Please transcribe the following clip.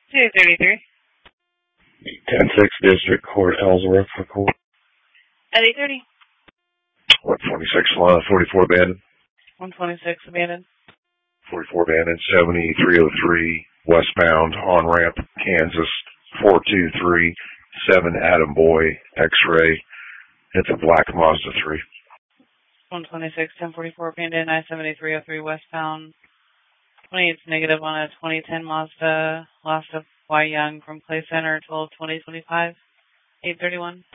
233. 10-6 District Court, Ellsworth, Court. At 8:30. 126, 44 abandoned. 126 abandoned. 44 abandoned, 7303 westbound on ramp, Kansas, 4237 Adam Boy, X-ray. It's a black Mazda 3. 126, 1044 abandoned, I-7303 westbound. 28's negative on a 2010 Mazda, lost of Y Young from Clay Center, 12/20/25, 8:31.